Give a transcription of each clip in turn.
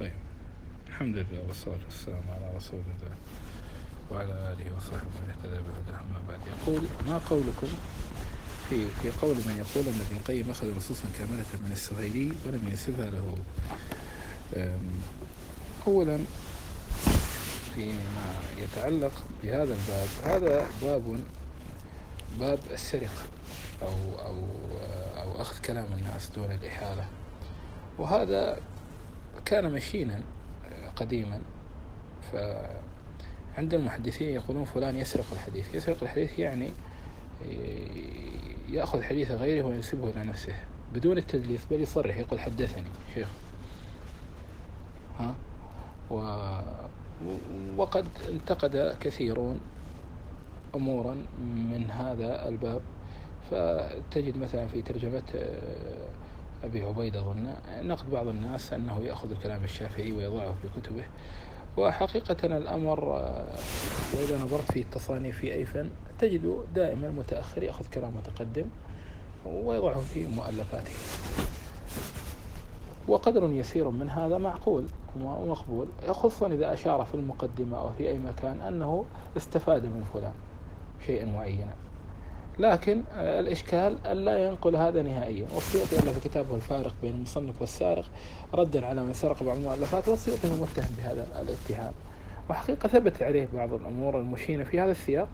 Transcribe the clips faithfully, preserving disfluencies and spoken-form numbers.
طيب، الحمد لله والصلاة والسلام على رسول الله وعلى آله وصحبه من اهتدى بهداه. أما بعد، يقول: ما قولكم في في قول من يقول أن ابن القيم أخذ نصوصا كاملة من السهيلي ولم ينسبها له؟ أولا، فيما يتعلق بهذا الباب، هذا باب باب السرقة أو أو أو أخذ كلام الناس دون الإحالة، وهذا كان مشينا قديما. فعند المحدثين يقولون فلان يسرق الحديث. يسرق الحديث يعني يأخذ حديث غيره وينسبه إلى نفسه بدون التدليس، بل يصرح يقول حدثني شيخ. ها و وقد انتقد كثيرون أمورا من هذا الباب. فتجد مثلا في ترجمة أبي عبيدة ظن نقد بعض الناس أنه يأخذ الكلام الشافعي ويضعه في كتبه، وحقيقة الأمر وإذا نظرت في التصانيف في أي فن تجد دائما المتأخر يأخذ كلام متقدم ويضعه في مؤلفاته، وقدر يسير من هذا معقول ومقبول، خصوصا إذا أشار في المقدمة أو في أي مكان أنه استفاد من فلان شيئا معينا. لكن الإشكال ألا ينقل هذا نهائيا. والسيوطي ألف في كتابه الفارق بين المصنف والسارق ردا على من سرق بعض المؤلفات، والسيوطي هو متهم بهذا الاتهام، وحقيقة ثبت عليه بعض الأمور المشينة في هذا السياق.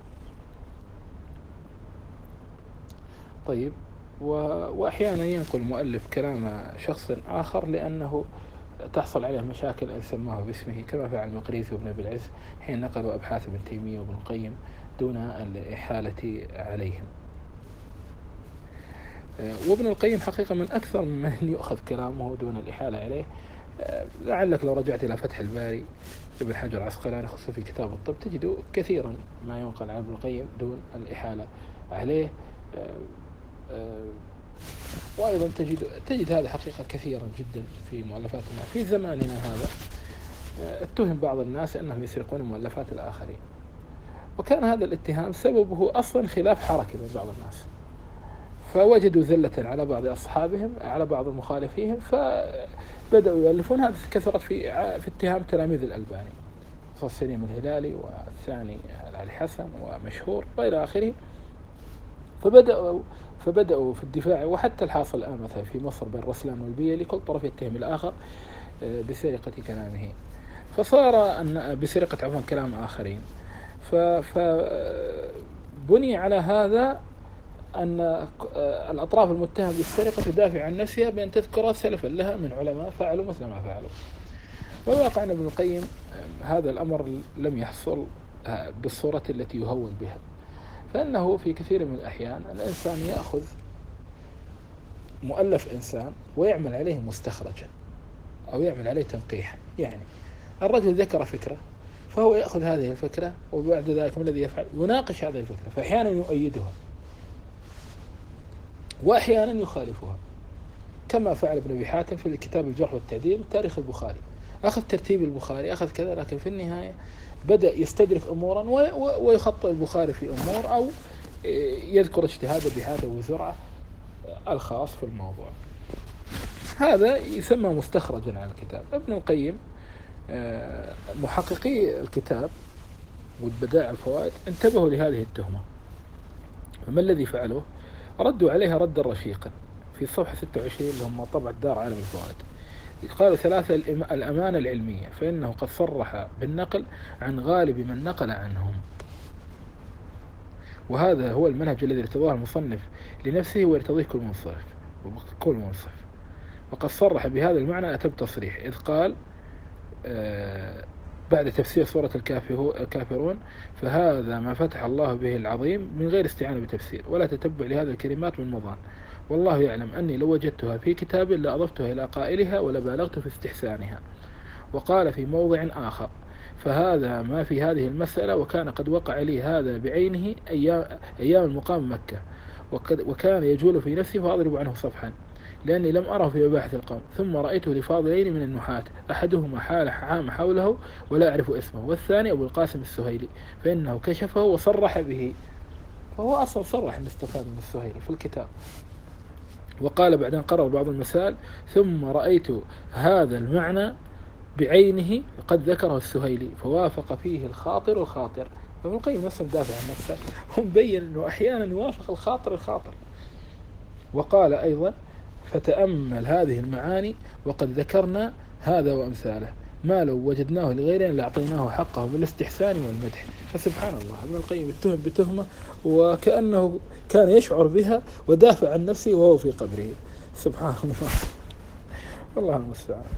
طيب، وأحيانا ينقل مؤلف كلام شخص آخر لأنه تحصل عليه مشاكل أن سماه باسمه، كما فعل المقريزي وابن أبي العز حين نقلوا أبحاث ابن تيمية وابن القيم دون الإحالة عليهم. وابن القيم حقيقة من أكثر من يؤخذ كلامه دون الإحالة عليه. لعلك لو رجعت إلى فتح الباري ابن حجر العسقلاني خصوصا في كتاب الطب تجد كثيرا ما ينقل عن ابن القيم دون الإحالة عليه. وأيضا تجد تجد هذا حقيقة كثيرا جدا في مؤلفاتنا في زماننا هذا. اتهم بعض الناس أنهم يسرقون مؤلفات الآخرين، وكان هذا الاتهام سببه أصلا خلاف حركي بين بعض الناس، فوجدوا زلة على بعض أصحابهم على بعض المخالفين فبدأوا يؤلفون. هذا كثرت في في اتهام تلاميذ الألباني، خصوصا سليم الهلالي والثاني علي حسن ومشهور وإلى آخره. فبدأوا فبدأوا في الدفاع، وحتى الحاصل الآن مثلا في مصر بين رسلان والبيلي كل طرف يتهم الآخر بسرقة كلامه، فصار أن بسرقة عفوا كلام آخرين. فبني على هذا أن الأطراف المتهمة بالسرقة تدافع عن نفسها بأن تذكر سلفا لها من علماء فعلوا مثل ما فعلوا. والواقع أن ابن القيم هذا الأمر لم يحصل بالصورة التي يهون بها، فإنه في كثير من الأحيان الإنسان يأخذ مؤلف إنسان ويعمل عليه مستخرجا أو يعمل عليه تنقيحا. يعني الرجل ذكر فكرة فهو يأخذ هذه الفكرة وبعد ذلك ما الذي يفعل؟ يناقش هذه الفكرة، فأحيانا يؤيدها وأحيانا يخالفها، كما فعل ابن أبي حاتم في كتاب الجرح والتعديل تاريخ البخاري. أخذ ترتيب البخاري أخذ كذا، لكن في النهاية بدأ يستدرك أمورا ويخطئ البخاري في أمور أو يذكر اجتهاد ابن حاتم وزرعة الخاص في الموضوع. هذا يسمى مستخرجا عن الكتاب. ابن القيم محققي الكتاب والبدائع الفوائد انتبهوا لهذه التهمة، فما الذي فعلوه؟ ردوا عليها ردا رشيقا في صفحة ستة وعشرين اللي هم طبع دار عالم الفوائد. قالوا: ثلاثة، الأمانة العلمية، فإنه قد صرح بالنقل عن غالب من نقل عنهم، وهذا هو المنهج الذي ارتضاه المصنف لنفسه ويرتضيه كل منصف كل منصف وقد صرح بهذا المعنى أتم تصريح، إذ قال آه بعد تفسير سورة الكافرون: فهذا ما فتح الله به العظيم من غير استعانة بتفسير ولا تتبع لهذه الكلمات من مضان، والله يعلم أني لو وجدتها في كتاب لأضفتها إلى قائلها ولبالغت في استحسانها. وقال في موضع آخر: فهذا ما في هذه المسألة، وكان قد وقع لي هذا بعينه أيام, أيام المقام مكة، وكان يجول في نفسي فأضرب عنه صفحا لأني لم أره في مباحث القوم، ثم رأيته لفاضلين من النحاة، أحدهما حال عام حوله ولا أعرف اسمه، والثاني أبو القاسم السهيلي، فإنه كشفه وصرح به. فهو أصلا صرح أن استفاد من السهيلي في الكتاب. وقال بعدين قرر بعض المسائل: ثم رأيت هذا المعنى بعينه قد ذكره السهيلي فوافق فيه الخاطر الخاطر. فابن القيم نفسه مدافع عن نفسه ومبين أنه أحيانا يوافق الخاطر الخاطر. وقال أيضا فتأمل هذه المعاني وقد ذكرنا هذا وأمثاله ما لو وجدناه لغيرنا لأعطيناه حقه بالاستحسان والمدح. فسبحان الله ابن القيم اتهم بتهمة وكأنه كان يشعر بها ودافع عن نفسه وهو في قبره. سبحان الله والله المستعان.